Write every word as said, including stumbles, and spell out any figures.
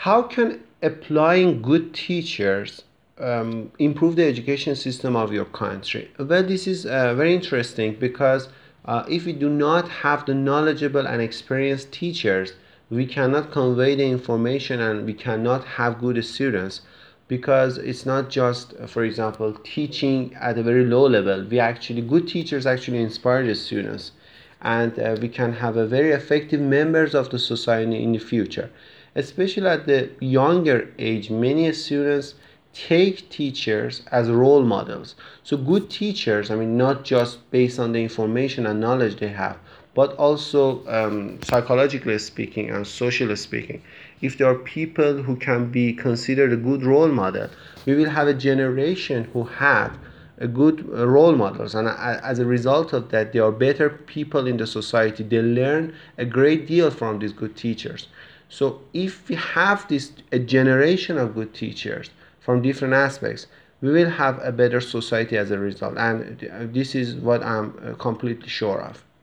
How can applying good teachers um, improve the education system of your country? Well, this is uh, very interesting because uh, if we do not have the knowledgeable and experienced teachers, we cannot convey the information and we cannot have good students, because it's not just, uh, for example, teaching at a very low level. We actually, good teachers actually inspire the students, and uh, we can have a very effective members of the society in the future. Especially at the younger age, many students take teachers as role models. So good teachers, I mean, not just based on the information and knowledge they have, but also um, psychologically speaking and socially speaking. If there are people who can be considered a good role model, we will have a generation who have a good uh, role models, and as a result of that, they are better people in the society. They learn a great deal from these good teachers. So if we have this a generation of good teachers from different aspects, we will have a better society as a result, and this is what I'm uh, completely sure of.